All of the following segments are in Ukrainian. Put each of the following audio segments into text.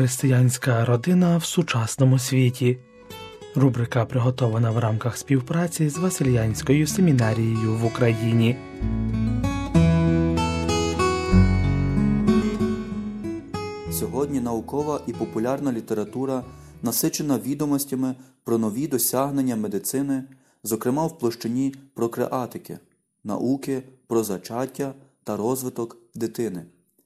Християнська родина в сучасному світі. Рубрика приготована в рамках співпраці з Василянською семінарією в Україні. Сьогодні наукова і популярна література насичена відомостями про нові досягнення медицини, зокрема в площині прокреатики, науки про зачаття та розвиток дитини.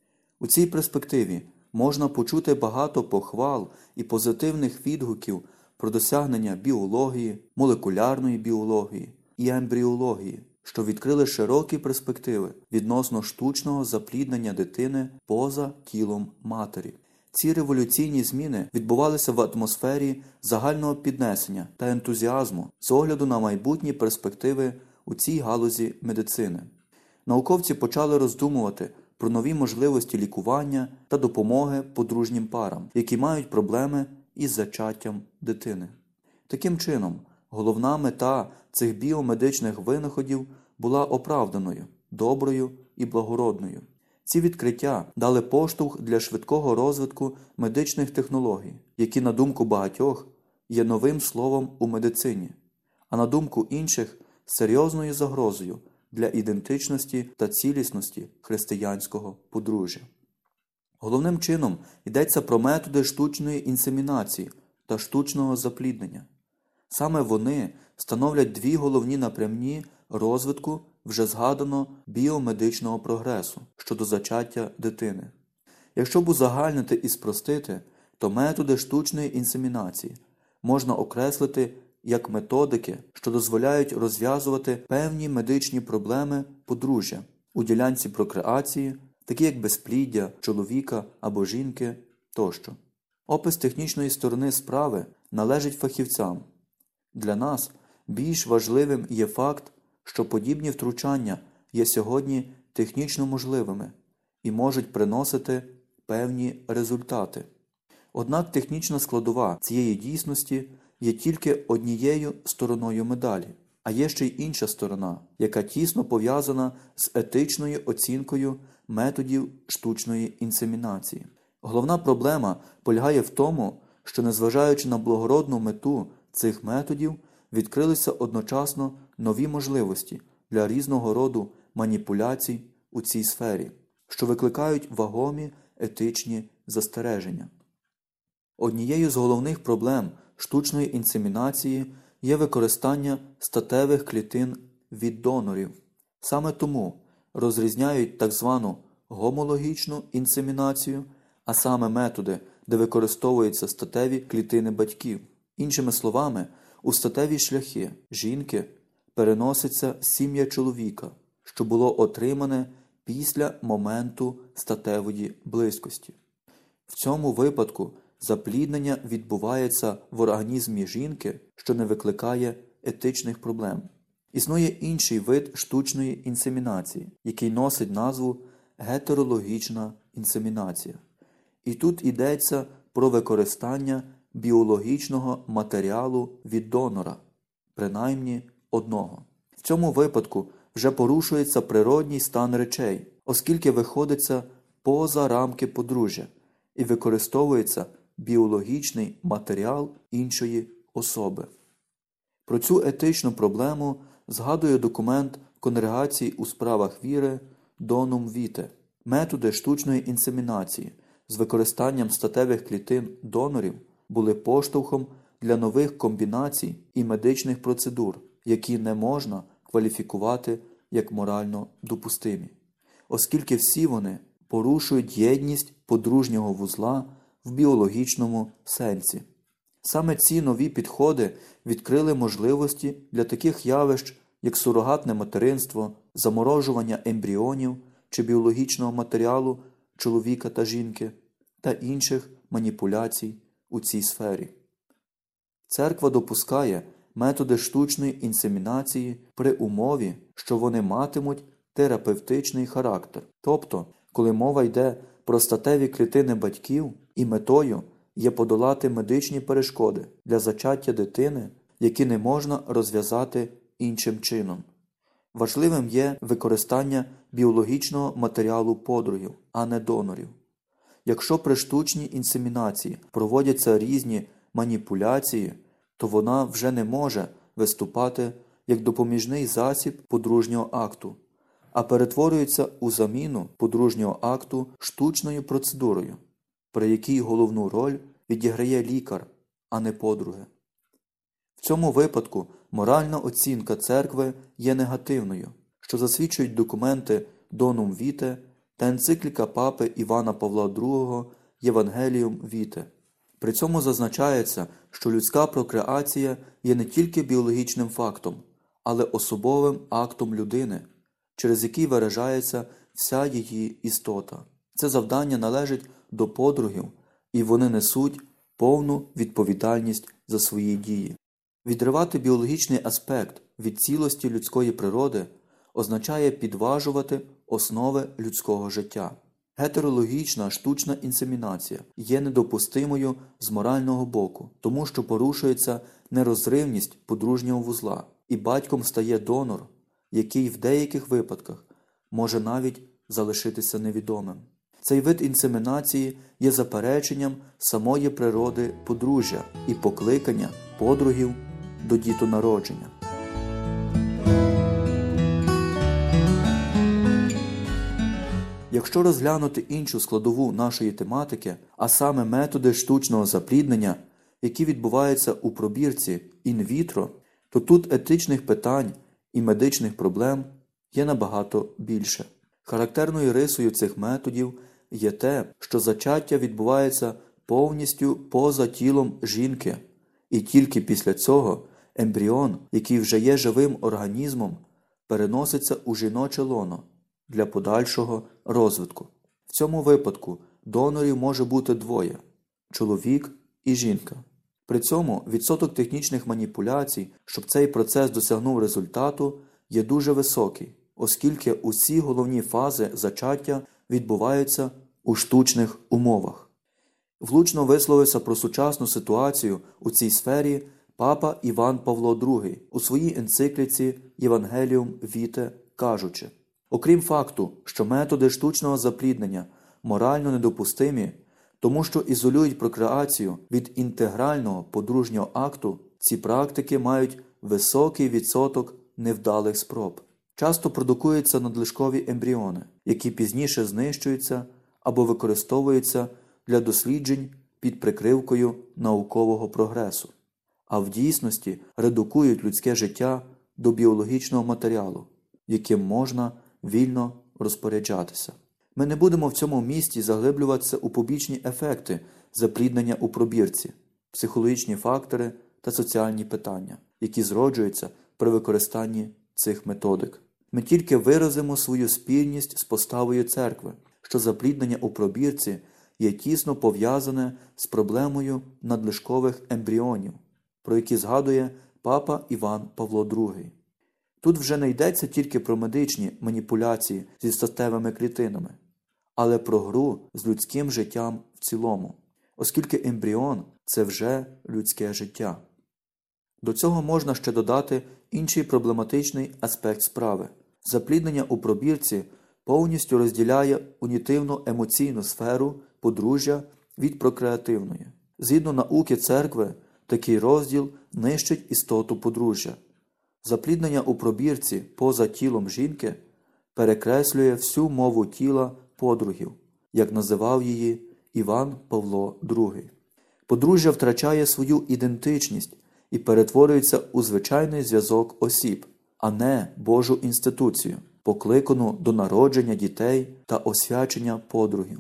У цій перспективі можна почути багато похвал і позитивних відгуків про досягнення біології, молекулярної біології і ембріології, що відкрили широкі перспективи відносно штучного запліднення дитини поза тілом матері. Ці революційні зміни відбувалися в атмосфері загального піднесення та ентузіазму з огляду на майбутні перспективи у цій галузі медицини. Науковці почали роздумувати про нові можливості лікування та допомоги подружнім парам, які мають проблеми із зачаттям дитини. Таким чином, головна мета цих біомедичних винаходів була оправданою, доброю і благородною. Ці відкриття дали поштовх для швидкого розвитку медичних технологій, які, на думку багатьох, є новим словом у медицині, а на думку інших – серйозною загрозою для ідентичності та цілісності християнського подружжя. Головним чином йдеться про методи штучної інсемінації та штучного запліднення. Саме вони становлять дві головні напрямні розвитку вже згаданого біомедичного прогресу щодо зачаття дитини. Якщо б узагальнити і спростити, то методи штучної інсемінації можна окреслити як методики, що дозволяють розв'язувати певні медичні проблеми подружжя у ділянці прокреації, такі як безпліддя чоловіка або жінки тощо. Опис технічної сторони справи належить фахівцям. Для нас більш важливим є факт, що подібні втручання є сьогодні технічно можливими і можуть приносити певні результати. Однак технічна складова цієї дійсності є тільки однією стороною медалі, а є ще й інша сторона, яка тісно пов'язана з етичною оцінкою методів штучної інсемінації. Головна проблема полягає в тому, що, незважаючи на благородну мету цих методів, відкрилися одночасно нові можливості для різного роду маніпуляцій у цій сфері, що викликають вагомі етичні застереження. Однією з головних проблем штучної інсемінації є використання статевих клітин від донорів. Саме тому розрізняють так звану гомологічну інсемінацію, а саме методи, де використовуються статеві клітини батьків. Іншими словами, у статеві шляхи жінки переноситься сім'я чоловіка, що було отримане після моменту статевої близькості. В цьому випадку запліднення відбувається в організмі жінки, що не викликає етичних проблем. Існує інший вид штучної інсемінації, який носить назву гетерологічна інсемінація. І тут йдеться про використання біологічного матеріалу від донора, принаймні одного. В цьому випадку вже порушується природній стан речей, оскільки виходиться поза рамки подружжя і використовується біологічний матеріал іншої особи. Про цю етичну проблему згадує документ Конгрегації у справах віри Donum Vitae. Методи штучної інсемінації з використанням статевих клітин донорів були поштовхом для нових комбінацій і медичних процедур, які не можна кваліфікувати як морально допустимі, оскільки всі вони порушують єдність подружнього вузла в біологічному сенсі. Саме ці нові підходи відкрили можливості для таких явищ, як сурогатне материнство, заморожування ембріонів чи біологічного матеріалу чоловіка та жінки та інших маніпуляцій у цій сфері. Церква допускає методи штучної інсемінації при умові, що вони матимуть терапевтичний характер. Тобто, коли мова йде про статеві клітини батьків, і метою є подолати медичні перешкоди для зачаття дитини, які не можна розв'язати іншим чином. Важливим є використання біологічного матеріалу подругів, а не донорів. Якщо при штучній інсемінації проводяться різні маніпуляції, то вона вже не може виступати як допоміжний засіб подружнього акту, а перетворюється у заміну подружнього акту штучною процедурою, при якій головну роль відіграє лікар, а не подруги. В цьому випадку моральна оцінка церкви є негативною, що засвідчують документи Donum Vitae та енцикліка папи Івана Павла II Євангеліум Vitae. При цьому зазначається, що людська прокреація є не тільки біологічним фактом, але особовим актом людини, через який виражається вся її істота. Це завдання належить до подругів, і вони несуть повну відповідальність за свої дії. Відривати біологічний аспект від цілості людської природи означає підважувати основи людського життя. Гетерологічна штучна інсемінація є недопустимою з морального боку, тому що порушується нерозривність подружнього вузла, і батьком стає донор, який в деяких випадках може навіть залишитися невідомим. Цей вид інсемінації є запереченням самої природи подружжя і покликання подругів до дітонародження. Якщо розглянути іншу складову нашої тематики, а саме методи штучного запліднення, які відбуваються у пробірці інвітро, то тут етичних питань і медичних проблем є набагато більше. Характерною рисою цих методів є те, що зачаття відбувається повністю поза тілом жінки, і тільки після цього ембріон, який вже є живим організмом, переноситься у жіноче лоно для подальшого розвитку. В цьому випадку донорів може бути двоє – чоловік і жінка. При цьому відсоток технічних маніпуляцій, щоб цей процес досягнув результату, є дуже високий, оскільки усі головні фази зачаття відбуваються у штучних умовах. Влучно висловився про сучасну ситуацію у цій сфері папа Іван Павло II у своїй енцикліці Євангеліум Vitae, кажучи: окрім факту, що методи штучного запліднення морально недопустимі, тому що ізолюють прокреацію від інтегрального подружнього акту, ці практики мають високий відсоток невдалих спроб. Часто продукуються надлишкові ембріони, які пізніше знищуються або використовуються для досліджень під прикривкою наукового прогресу, а в дійсності редукують людське життя до біологічного матеріалу, яким можна вільно розпоряджатися. Ми не будемо в цьому місці заглиблюватися у побічні ефекти запліднення у пробірці, психологічні фактори та соціальні питання, які зроджуються при використанні цих методик. Ми тільки виразимо свою спільність з поставою церкви, що запліднення у пробірці є тісно пов'язане з проблемою надлишкових ембріонів, про які згадує папа Іван Павло II. Тут вже не йдеться тільки про медичні маніпуляції зі статевими клітинами, але про гру з людським життям в цілому, оскільки ембріон – це вже людське життя. До цього можна ще додати інший проблематичний аспект справи. Запліднення у пробірці повністю розділяє унітивно-емоційну сферу подружжя від прокреативної. Згідно науки церкви, такий розділ нищить істоту подружжя. Запліднення у пробірці поза тілом жінки перекреслює всю мову тіла подругів, як називав її Іван Павло II. Подружжя втрачає свою ідентичність і перетворюється у звичайний зв'язок осіб, а не Божу інституцію, покликану до народження дітей та освячення подругів.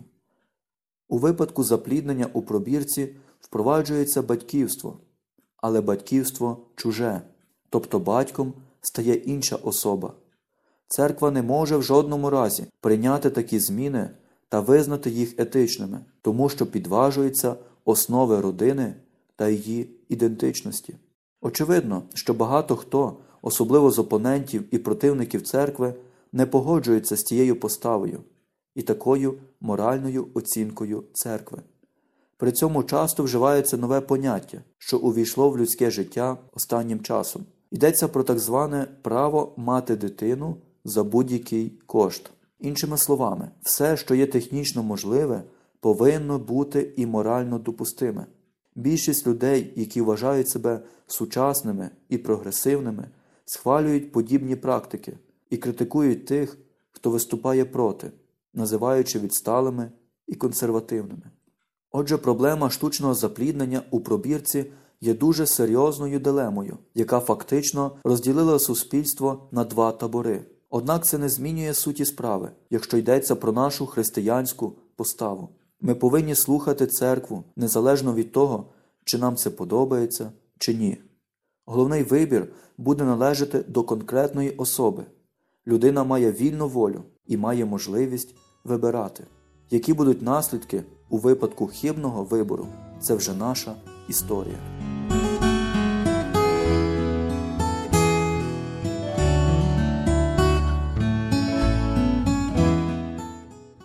У випадку запліднення у пробірці впроваджується батьківство, але батьківство чуже, тобто батьком стає інша особа. Церква не може в жодному разі прийняти такі зміни та визнати їх етичними, тому що підважуються основи родини та її ідентичності. Очевидно, що багато хто, особливо з опонентів і противників церкви, не погоджується з цією поставою і такою моральною оцінкою церкви. При цьому часто вживається нове поняття, що увійшло в людське життя останнім часом. Йдеться про так зване право мати дитину за будь-який кошт. Іншими словами, все, що є технічно можливе, повинно бути і морально допустиме. Більшість людей, які вважають себе сучасними і прогресивними, схвалюють подібні практики і критикують тих, хто виступає проти, називаючи відсталими і консервативними. Отже, проблема штучного запліднення у пробірці є дуже серйозною дилемою, яка фактично розділила суспільство на два табори. Однак це не змінює суті справи, якщо йдеться про нашу християнську поставу. Ми повинні слухати церкву, незалежно від того, чи нам це подобається, чи ні. Головний вибір буде належати до конкретної особи. Людина має вільну волю і має можливість вибирати. Які будуть наслідки у випадку хибного вибору – це вже наша історія.